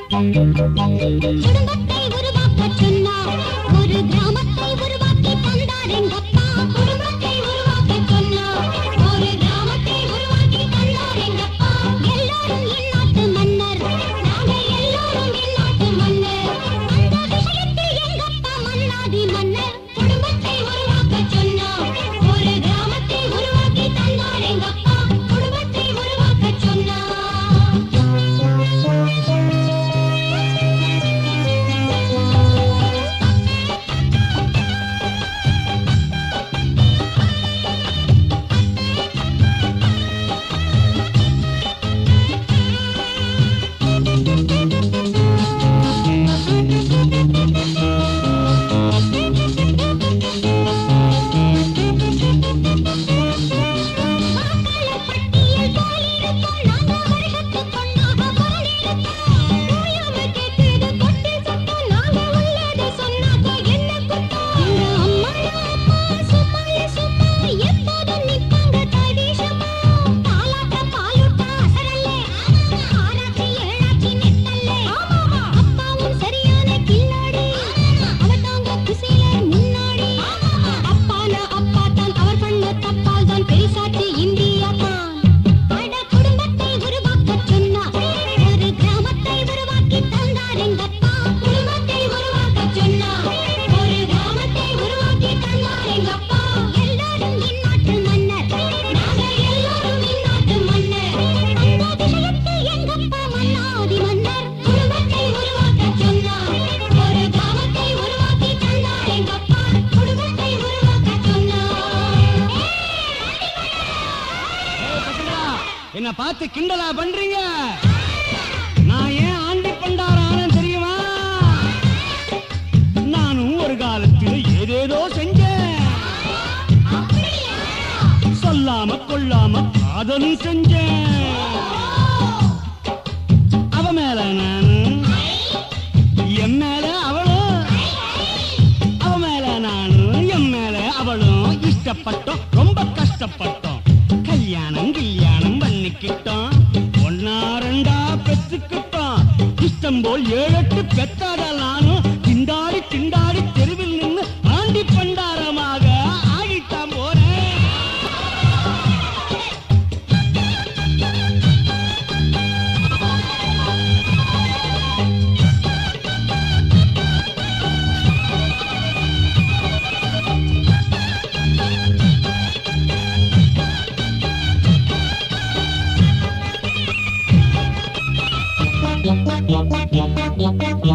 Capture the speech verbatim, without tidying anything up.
குடும்பத்தை உருவாக்க சொன்னார் ஒரு கிராமத்தை உருவாக்கி தந்தார் எங்கப்பா குடும்பத்தை உருவாக்க சொன்னார் ஒரு கிராமத்தை உருவாக்கி தந்தார் எங்கப்பா எல்லாரும் என்னாட்டு மன்னர் நாங்க எல்லாரும் என்னாட்டு மன்னர் அந்த விஷயத்தில் எங்கப்பா மன்னாதி மன்னர் குடும்பத்தை உருவாக்க சொன்னார் ஒரு கிராமத்தை உருவாக்கி தந்தார் எங்கப்பா குடும்பத்தை உருவாக்க சொன்னார் என்ன பார்த்து கிண்டலா பண்றீங்க? நான் ஏன் ஆண்டி பண்டாரான தெரியுமா? நானும் ஒரு காலத்தில் ஏதேதோ செஞ்சேன், சொல்லாம கொள்ளாம காதலும் செஞ்சேன். அவ மேல நானும் என் மேல அவளும், அவ மேல நானும் என் மேல அவளும் இஷ்டப்பட்டோம், ரொம்ப கஷ்டப்பட்டோம். கல்யாணம் கல்யாணம் பண்ணிக்கிட்டோம், ஒன்னா ரெண்டா பெற்றுக்கிட்டோம். இஷ்டம் போல் ஏழெட்டு பெற்றாத நானும் திண்டாடி திண்டாடி தெருவில் நின்று ஆண்டி பண்டாரமாக ஆகிட்டான் போறேன். Yeah.